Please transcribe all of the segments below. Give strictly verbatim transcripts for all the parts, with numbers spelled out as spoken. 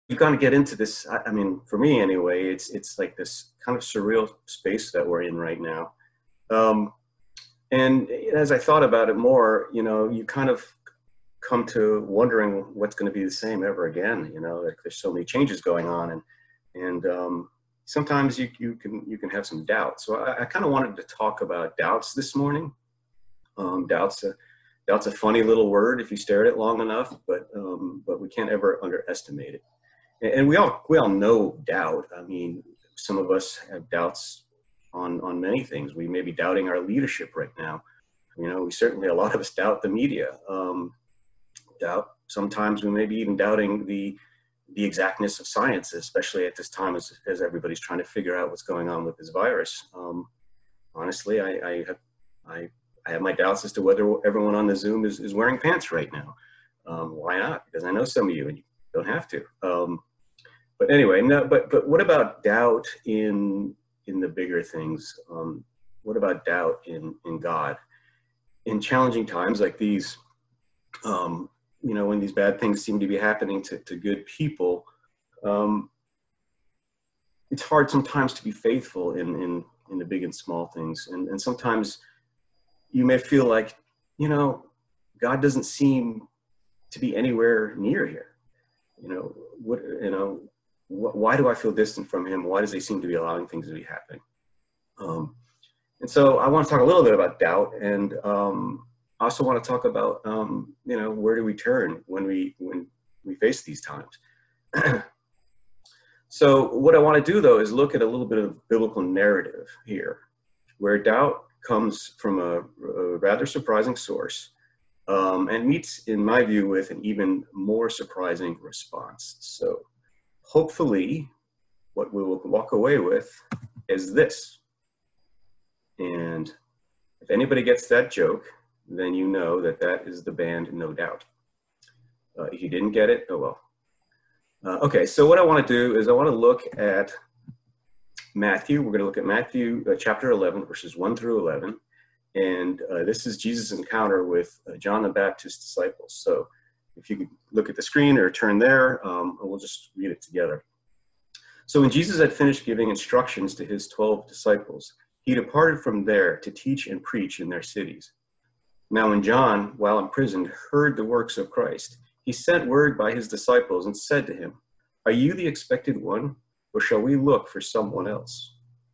you kind of get into this. I, I mean, for me anyway, it's it's like this kind of surreal space that we're in right now. Um, and as I thought about it more, you know, you kind of come to wondering what's going to be the same ever again. You know, like there's so many changes going on, and and um, sometimes you you can you can have some doubts. So I, I kind of wanted to talk about doubts this morning. Um, doubts. Uh, doubt's a funny little word if you stare at it long enough, but um, but we can't ever underestimate it. And we all we all know doubt. I mean, some of us have doubts on on many things. We may be doubting our leadership right now. You know, we certainly, a lot of us doubt the media. Um, doubt sometimes we may be even doubting the the exactness of science, especially at this time as as everybody's trying to figure out what's going on with this virus. Um, honestly, I I have I I have my doubts as to whether everyone on the Zoom is is wearing pants right now. Um, why not? Because I know some of you, and you don't have to. Um, but anyway, no. But but what about doubt in in the bigger things? Um, what about doubt in in God? In challenging times like these, um, you know, when these bad things seem to be happening to to good people, um, it's hard sometimes to be faithful in in in the big and small things, and and sometimes you may feel like, you know, God doesn't seem to be anywhere near here. You know, what, you know, wh why do I feel distant from him? Why does he seem to be allowing things to be happening? Um, and so I want to talk a little bit about doubt, and um, I also want to talk about, um, you know, where do we turn when we when we face these times? So what I want to do, though, is look at a little bit of biblical narrative here, where doubt comes from a, a rather surprising source, um, and meets, in my view, with an even more surprising response. So hopefully what we will walk away with is this. And if anybody gets that joke, then you know that that is the band No Doubt. Uh, if you didn't get it, oh well. Uh, okay, so what I want to do is I want to look at Matthew. We're going to look at Matthew uh, chapter eleven, verses one through eleven. And uh, this is Jesus' encounter with uh, John the Baptist's disciples. So if you could look at the screen or turn there, um, and we'll just read it together. So when Jesus had finished giving instructions to his twelve disciples, he departed from there to teach and preach in their cities. Now when John, while imprisoned, heard the works of Christ, he sent word by his disciples and said to him, "Are you the expected one, or shall we look for someone else?"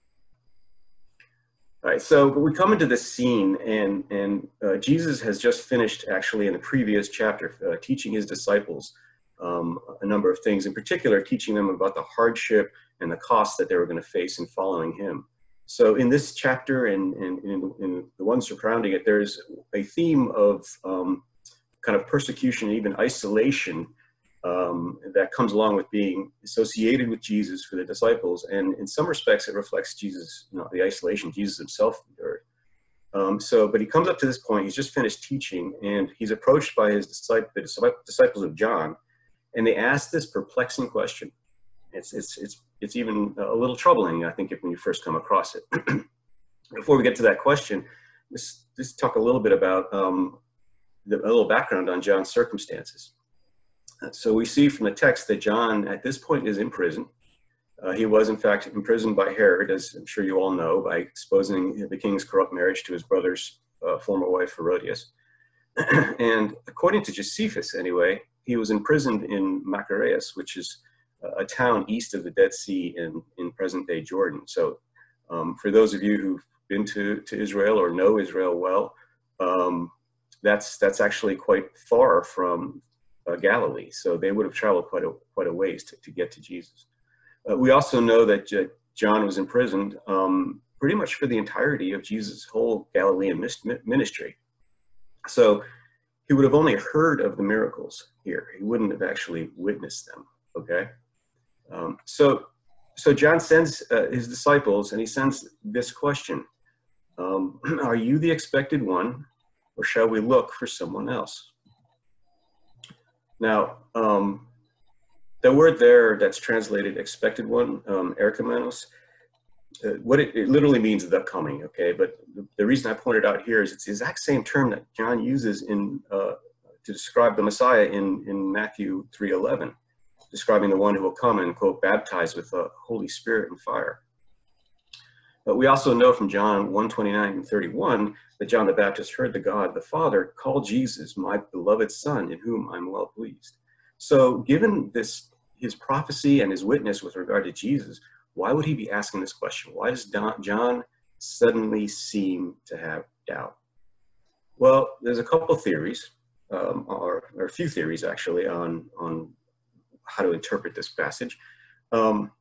All right, so we come into this scene, and, and uh, Jesus has just finished, actually, in the previous chapter, uh, teaching his disciples um, a number of things, in particular, teaching them about the hardship and the cost that they were going to face in following him. So in this chapter and in, in, in the ones surrounding it, there's a theme of um, kind of persecution and even isolation um, that comes along with being associated with Jesus for the disciples. And in some respects, it reflects Jesus, you know, the isolation Jesus himself endured. Um, so, but he comes up to this point, he's just finished teaching, and he's approached by his disciple, the disciples of John, and they ask this perplexing question. It's, it's, it's, it's even a little troubling, I think, if when you first come across it. Before we get to that question, let's just talk a little bit about um, the, a little background on John's circumstances. So we see from the text that John, at this point, is in prison. Uh, he was, in fact, imprisoned by Herod, as I'm sure you all know, by exposing the king's corrupt marriage to his brother's uh, former wife, Herodias. And according to Josephus, anyway, he was imprisoned in Machaerus, which is a town east of the Dead Sea in, in present-day Jordan. So um, for those of you who've been to, to Israel or know Israel well, um, that's, that's actually quite far from Uh, Galilee, so they would have traveled quite a quite a ways to, to get to Jesus. Uh, we also know that J John was imprisoned um, pretty much for the entirety of Jesus' whole Galilean ministry. So he would have only heard of the miracles here. He wouldn't have actually witnessed them. Okay, um, so so John sends uh, his disciples, and he sends this question: um, "Are you the expected one, or shall we look for someone else?" Now, um, the word there that's translated expected one, um, erchomenos, uh, what it, it literally means the coming, okay? But the, the reason I pointed out here is it's the exact same term that John uses in uh, to describe the Messiah in, in Matthew three eleven. describing the one who will come and, quote, baptize with the Holy Spirit and fire. But we also know from John one twenty-nine and thirty-one that John the Baptist heard the God, the Father, call Jesus my beloved Son, in whom I'm well pleased. So given this, his prophecy and his witness with regard to Jesus, why would he be asking this question? Why does John suddenly seem to have doubt? Well, there's a couple theories, um, or, or a few theories actually, on, on how to interpret this passage. Um,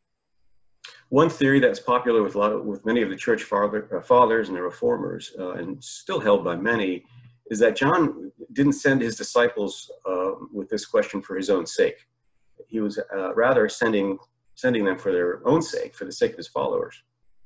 One theory that's popular with a lot of, with many of the church father, uh, fathers and the reformers, uh, and still held by many, is that John didn't send his disciples uh, with this question for his own sake. He was uh, rather sending sending them for their own sake, for the sake of his followers.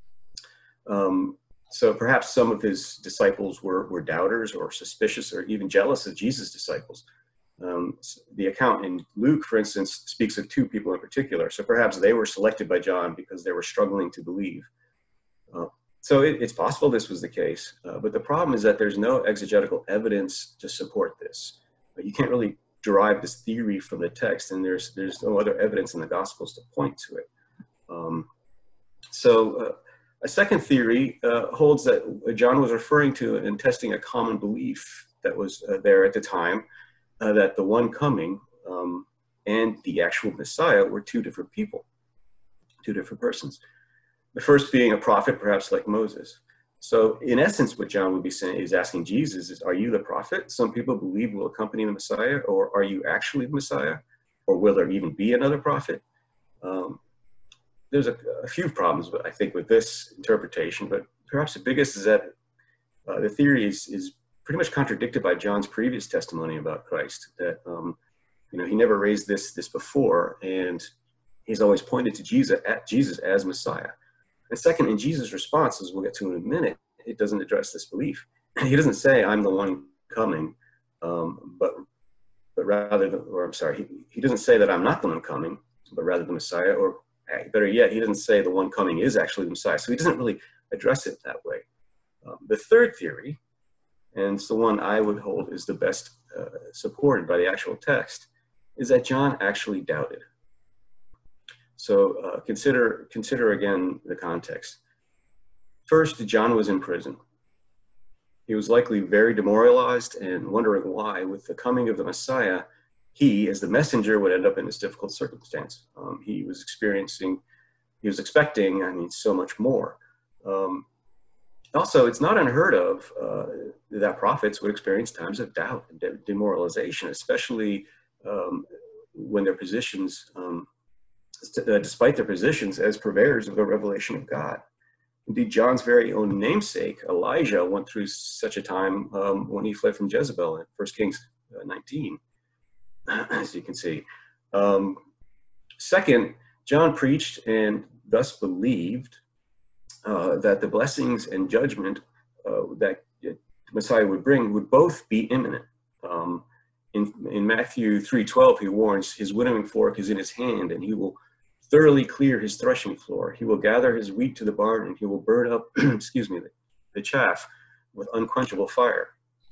Um, so perhaps some of his disciples were, were doubters or suspicious or even jealous of Jesus' disciples. Um, the account in Luke, for instance, speaks of two people in particular. So perhaps they were selected by John because they were struggling to believe. Uh, so it, it's possible this was the case. Uh, but the problem is that there's no exegetical evidence to support this. But you can't really derive this theory from the text, and there's there's no other evidence in the Gospels to point to it. Um, so uh, a second theory uh, holds that John was referring to and testing a common belief that was uh, there at the time, Uh, that the one coming um, and the actual Messiah were two different people, two different persons. The first being a prophet, perhaps like Moses. So in essence, what John would be saying is asking Jesus is, are you the prophet some people believe will accompany the Messiah, or are you actually the Messiah? Or will there even be another prophet? Um, there's a, a few problems, I think, with this interpretation, but perhaps the biggest is that uh, the theory is, is pretty much contradicted by John's previous testimony about Christ, that um, you know, he never raised this this before, and he's always pointed to Jesus at Jesus as Messiah. And second, in Jesus' response, as we'll get to in a minute, it doesn't address this belief. He doesn't say, "I'm the one coming," um, but but rather, or I'm sorry, he, he doesn't say that I'm not the one coming, but rather the Messiah, or better yet, he doesn't say the one coming is actually the Messiah. So he doesn't really address it that way. Um, the third theory, and it's the one I would hold is the best uh, supported by the actual text, is that John actually doubted. So uh, consider, consider again the context. First, John was in prison. He was likely very demoralized and wondering why, with the coming of the Messiah, he, as the messenger, would end up in this difficult circumstance. Um, he was experiencing, he was expecting, I mean, so much more. Um, Also, it's not unheard of uh, that prophets would experience times of doubt and de demoralization, especially um, when their positions, um, uh, despite their positions as purveyors of the revelation of God. Indeed, John's very own namesake, Elijah, went through such a time um, when he fled from Jezebel in First Kings nineteen, as you can see. Um, second, John preached and thus believed Uh, that the blessings and judgment uh, that the Messiah would bring would both be imminent. Um, in, in Matthew three twelve, he warns, his winnowing fork is in his hand, and he will thoroughly clear his threshing floor. He will gather his wheat to the barn, and he will burn up, excuse me, the, the chaff with unquenchable fire.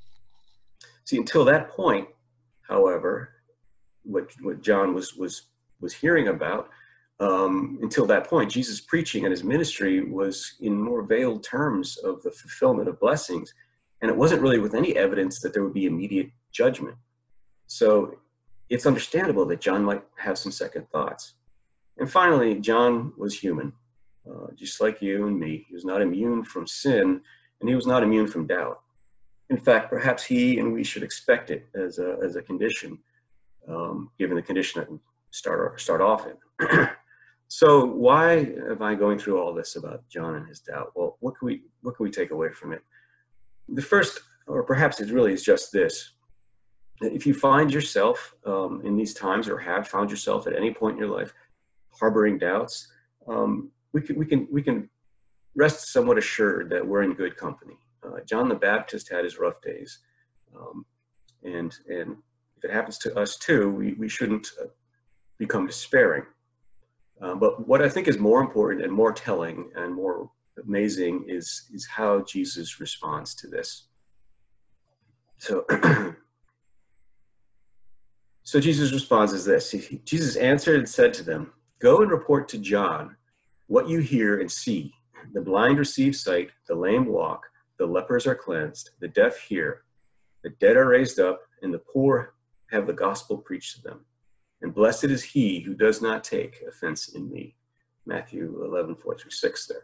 See, until that point, however, what, what John was, was, was hearing about, Um, until that point, Jesus' preaching and his ministry was in more veiled terms of the fulfillment of blessings, and it wasn't really with any evidence that there would be immediate judgment. So it's understandable that John might have some second thoughts. And finally, John was human, uh, just like you and me. He was not immune from sin, and he was not immune from doubt. In fact, perhaps he and we should expect it as a, as a condition, um, given the condition that we start, start off in. So why am I going through all this about John and his doubt? Well, what can we what can we take away from it? The first, or perhaps it really is just this: if you find yourself um, in these times, or have found yourself at any point in your life harboring doubts, um, we can we can we can rest somewhat assured that we're in good company. Uh, John the Baptist had his rough days, um, and and if it happens to us too, we we shouldn't uh, become despairing. Uh, but what I think is more important and more telling and more amazing is, is how Jesus responds to this. So, So Jesus' response is this. He, Jesus answered and said to them, "Go and report to John what you hear and see. The blind receive sight, the lame walk, the lepers are cleansed, the deaf hear, the dead are raised up, and the poor have the gospel preached to them. And blessed is he who does not take offense in me." Matthew eleven, four through six there.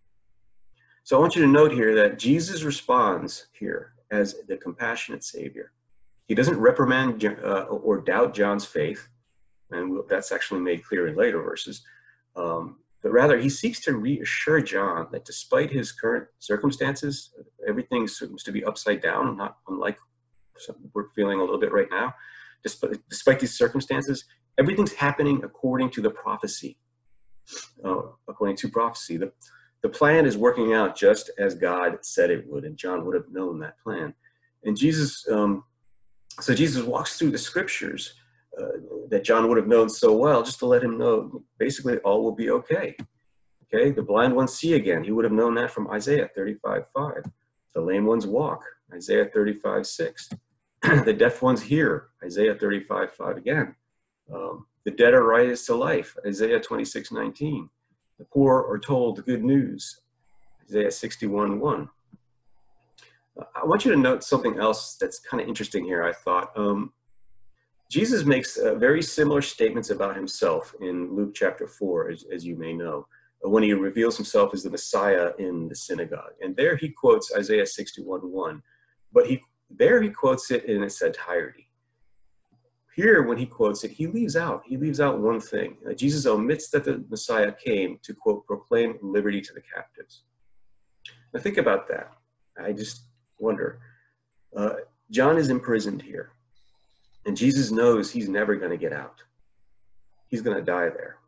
So I want you to note here that Jesus responds here as the compassionate Savior. He doesn't reprimand uh, or doubt John's faith, and that's actually made clear in later verses. Um, but rather, he seeks to reassure John that despite his current circumstances, everything seems to be upside down, not unlike we're feeling a little bit right now. Despite, despite these circumstances, everything's happening according to the prophecy. Uh, according to prophecy, the, the plan is working out just as God said it would, and John would have known that plan. And Jesus, um, so Jesus walks through the scriptures uh, that John would have known so well, just to let him know basically all will be okay. Okay, the blind ones see again. He would have known that from Isaiah thirty-five five. The lame ones walk, Isaiah thirty-five six. The deaf ones hear, Isaiah thirty-five five again. Um, the dead are raised to life, Isaiah twenty-six nineteen. The poor are told the good news, Isaiah sixty-one one. Uh, I want you to note something else that's kind of interesting here, I thought. Um, Jesus makes uh, very similar statements about himself in Luke chapter four, as, as you may know, when he reveals himself as the Messiah in the synagogue. And there he quotes Isaiah sixty-one one, but he there he quotes it in its entirety. Here, when he quotes it, he leaves out, he leaves out one thing. Uh, Jesus omits that the Messiah came to, quote, proclaim liberty to the captives. Now think about that. I just wonder. Uh, John is imprisoned here, and Jesus knows he's never going to get out. He's going to die there.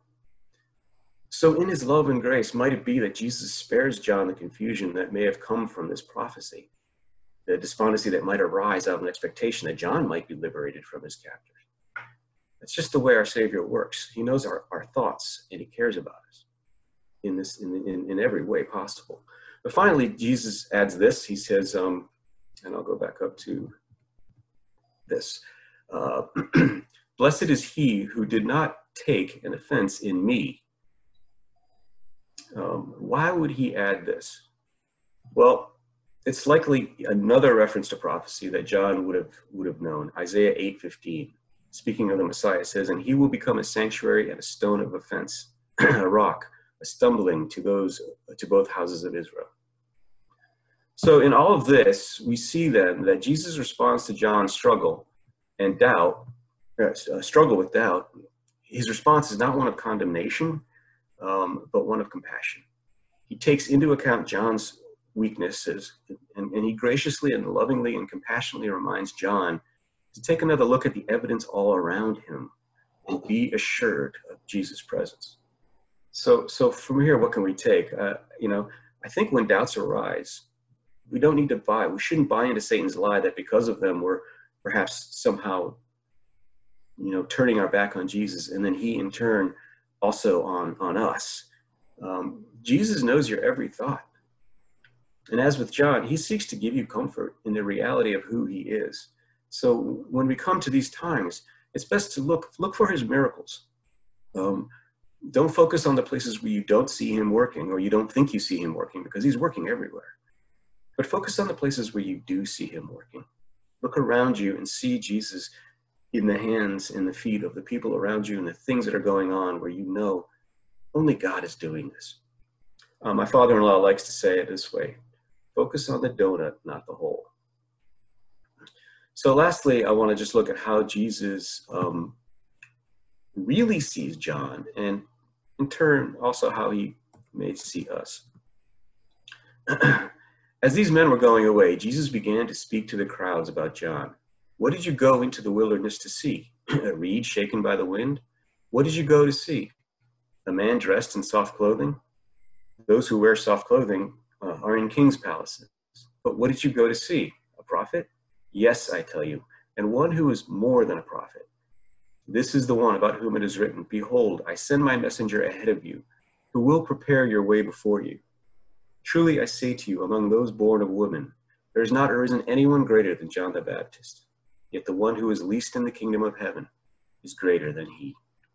So in his love and grace, might it be that Jesus spares John the confusion that may have come from this prophecy, the despondency that might arise out of an expectation that John might be liberated from his captors? That's just the way our Savior works. He knows our, our thoughts, and he cares about us in this in, in, in every way possible. But finally, Jesus adds this. He says, um, and I'll go back up to this. Uh, Blessed is he who did not take an offense in me. Um, why would he add this? Well, it's likely another reference to prophecy that John would have would have known. Isaiah eight fifteen, speaking of the Messiah, says, "And he will become a sanctuary and a stone of offense, a rock, a stumbling to those to both houses of Israel." So in all of this, we see then that Jesus responds to John's struggle and doubt, uh, struggle with doubt. His response is not one of condemnation, um, but one of compassion. He takes into account John's weaknesses, and, and he graciously and lovingly and compassionately reminds John to take another look at the evidence all around him and be assured of Jesus' presence. So, so from here, what can we take? Uh, you know, I think when doubts arise, we don't need to buy. We shouldn't buy into Satan's lie that because of them, we're perhaps somehow, you know, turning our back on Jesus, and then he, in turn, also on on us. Um, Jesus knows your every thought. And as with John, he seeks to give you comfort in the reality of who he is. So when we come to these times, it's best to look, look for his miracles. Um, don't focus on the places where you don't see him working or you don't think you see him working, because he's working everywhere. But focus on the places where you do see him working. Look around you and see Jesus in the hands and the feet of the people around you and the things that are going on where you know only God is doing this. Uh, my father-in-law likes to say it this way: focus on the donut, not the hole. So lastly, I want to just look at how Jesus um, really sees John, and in turn, also how he may see us. As these men were going away, Jesus began to speak to the crowds about John. What did you go into the wilderness to see? A reed shaken by the wind? What did you go to see? A man dressed in soft clothing? Those who wear soft clothing uh, are in king's palaces. But what did you go to see? A prophet? Yes, I tell you, and one who is more than a prophet. This is the one about whom it is written, Behold, I send my messenger ahead of you, who will prepare your way before you. Truly I say to you, among those born of women, there has not arisen anyone greater than John the Baptist. Yet the one who is least in the kingdom of heaven is greater than he.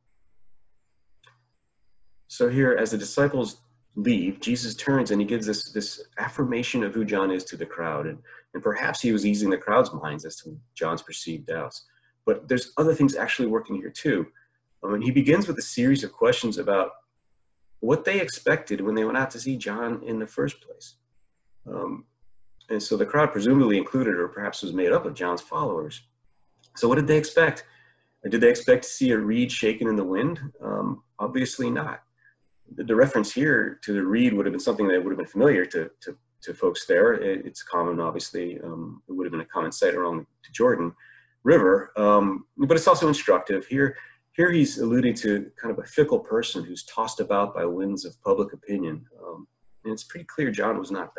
So here, as the disciples leave, Jesus turns and he gives this, this affirmation of who John is to the crowd. And, and perhaps he was easing the crowd's minds as to John's perceived doubts. But there's other things actually working here too. I mean, he begins with a series of questions about what they expected when they went out to see John in the first place. Um, and so the crowd presumably included, or perhaps was made up of, John's followers. So what did they expect? Did they expect to see a reed shaken in the wind? Um, obviously not. The, the reference here to the reed would have been something that would have been familiar to, to, to folks there. It, it's common, obviously. Um, it would have been a common sight along the Jordan River, um, but it's also instructive. Here, here he's alluding to kind of a fickle person who's tossed about by winds of public opinion. Um, and it's pretty clear John was not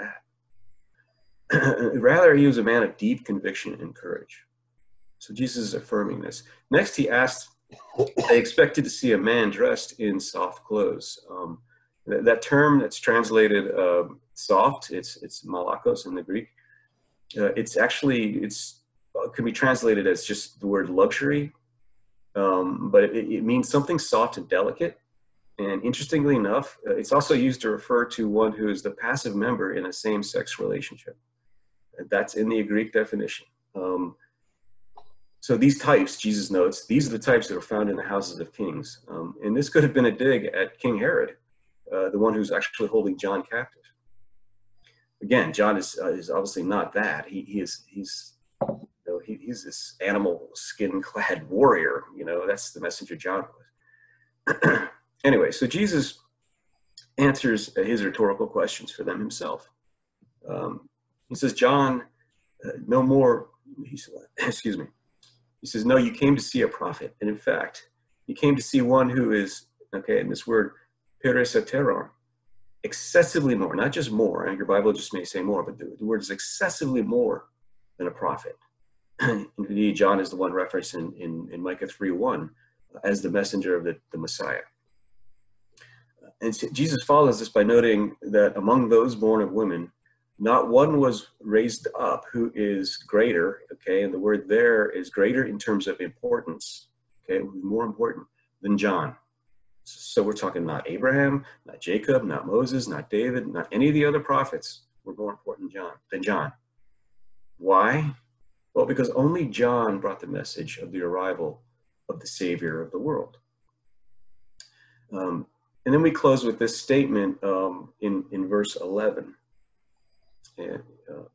that. Rather, he was a man of deep conviction and courage. So Jesus is affirming this. Next, he asked, they expected to see a man dressed in soft clothes. Um, that, that term that's translated uh, soft, it's it's malakos in the Greek. Uh, it's actually, it's uh, can be translated as just the word luxury, um, but it, it means something soft and delicate. And interestingly enough, uh, it's also used to refer to one who is the passive member in a same-sex relationship. That's in the Greek definition. Um, So these types, Jesus notes, these are the types that are found in the houses of kings. Um, and this could have been a dig at King Herod, uh, the one who's actually holding John captive. Again, John is uh, is obviously not that. He, he is he's you know, he, he's this animal skin-clad warrior. You know, that's the messenger John was. Anyway, so Jesus answers his rhetorical questions for them himself. Um, he says, John, uh, no more. He said, excuse me. He says, no, you came to see a prophet. And in fact, you came to see one who is, okay, and this word, peresateron, excessively more, not just more, and your Bible just may say more, but the, the word is excessively more than a prophet. Indeed, John is the one referenced in, in, in Micah three one as the messenger of the, the Messiah. And Jesus follows this by noting that among those born of women, not one was raised up who is greater, okay, and the word there is greater in terms of importance, okay, more important than John. So we're talking not Abraham, not Jacob, not Moses, not David, not any of the other prophets were more important than John. Than John. Why? Well, because only John brought the message of the arrival of the Savior of the world. Um, and then we close with this statement um, in, in verse eleven. And uh,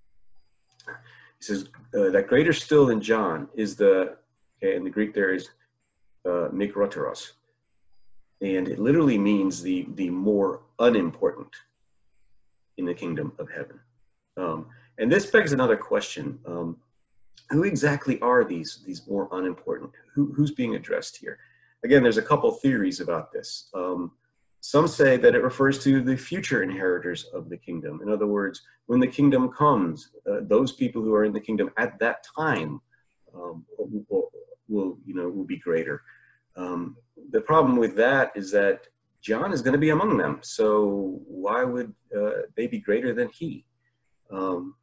he says uh, that greater still than John is the, okay, in the Greek there is uh, mikroteros, and it literally means the the more unimportant in the kingdom of heaven. Um, and this begs another question: um, who exactly are these these more unimportant? Who, who's being addressed here? Again, there's a couple theories about this. Um, Some say that it refers to the future inheritors of the kingdom. In other words, when the kingdom comes, uh, those people who are in the kingdom at that time um, will, will, you know, will be greater. Um, the problem with that is that John is going to be among them. So why would uh, they be greater than he? Um,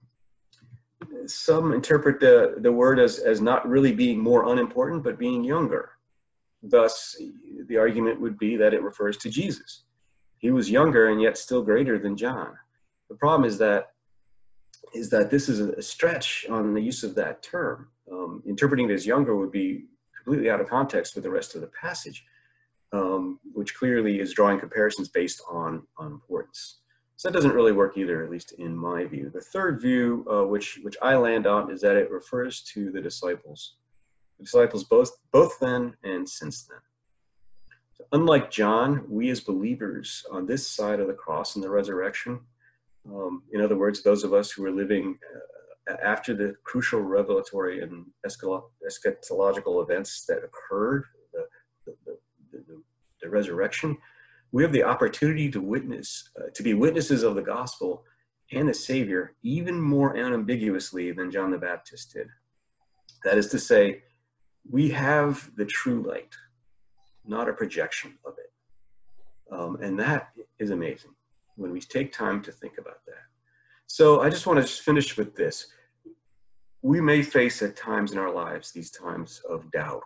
some interpret the, the word as, as not really being more unimportant, but being younger. Thus, the argument would be that it refers to Jesus. He was younger and yet still greater than John. The problem is that is that this is a stretch on the use of that term. Um, interpreting it as younger would be completely out of context with the rest of the passage, um, which clearly is drawing comparisons based on, on importance. So that doesn't really work either, at least in my view. The third view, uh, which, which I land on, is that it refers to the disciples. The disciples both, both then and since then. So unlike John, we as believers on this side of the cross and the resurrection, um, in other words, those of us who are living uh, after the crucial revelatory and eschatological events that occurred, the, the, the, the, the resurrection, we have the opportunity to witness, uh, to be witnesses of the gospel and the Savior even more unambiguously than John the Baptist did. That is to say, we have the true light, not a projection of it. Um, and that is amazing when we take time to think about that. So I just want to finish with this. We may face at times in our lives these times of doubt,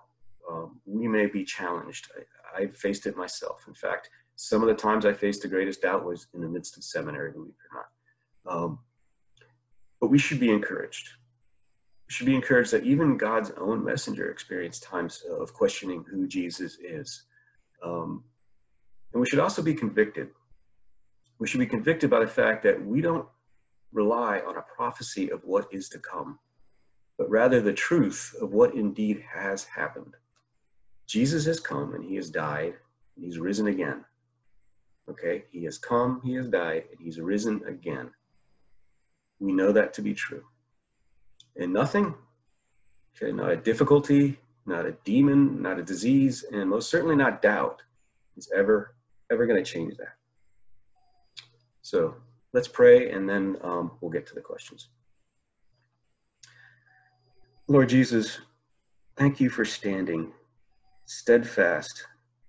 um, we may be challenged. I, I faced it myself. In fact, some of the times I faced the greatest doubt was in the midst of seminary, believe it or not. Um, but we should be encouraged. We should be encouraged that even God's own messenger experienced times of questioning who Jesus is. Um, and we should also be convicted. We should be convicted by the fact that we don't rely on a prophecy of what is to come, but rather the truth of what indeed has happened. Jesus has come and he has died and he's risen again. Okay, he has come, he has died, and he's risen again. We know that to be true. And nothing, okay, not a difficulty, not a demon, not a disease, and most certainly not doubt is ever, ever going to change that. So let's pray, and then um, we'll get to the questions. Lord Jesus, thank you for standing steadfast,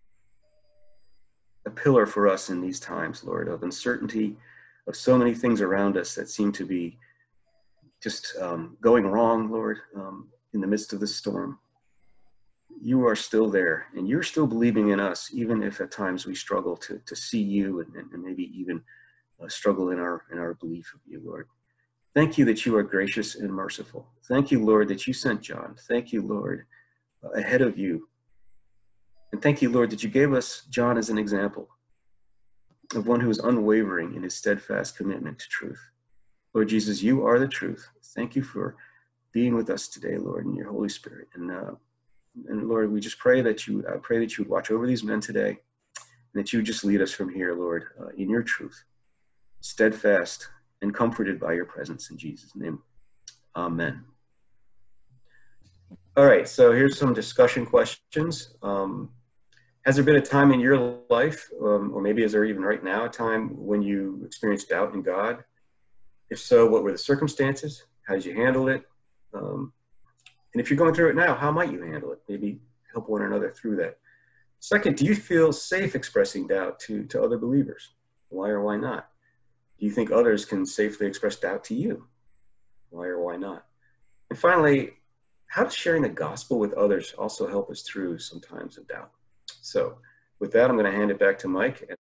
a pillar for us in these times, Lord, of uncertainty, of so many things around us that seem to be just um, going wrong, Lord, um, in the midst of this storm. You are still there, and you're still believing in us, even if at times we struggle to, to see you and, and maybe even uh, struggle in our, in our belief of you, Lord. Thank you that you are gracious and merciful. Thank you, Lord, that you sent John. Thank you, Lord, uh, ahead of you. And thank you, Lord, that you gave us John as an example of one who is unwavering in his steadfast commitment to truth. Lord Jesus, you are the truth. Thank you for being with us today, Lord, in your Holy Spirit. And uh, and Lord, we just pray that you uh, pray that you would watch over these men today, and that you would just lead us from here, Lord, uh, in your truth, steadfast and comforted by your presence in Jesus' name. Amen. All right, so here's some discussion questions. Um, has there been a time in your life, um, or maybe is there even right now a time when you experienced doubt in God? If so, what were the circumstances? How did you handle it? Um, and if you're going through it now, how might you handle it? Maybe help one another through that. Second, do you feel safe expressing doubt to, to other believers? Why or why not? Do you think others can safely express doubt to you? Why or why not? And finally, how does sharing the gospel with others also help us through some times of doubt? So with that, I'm going to hand it back to Mike.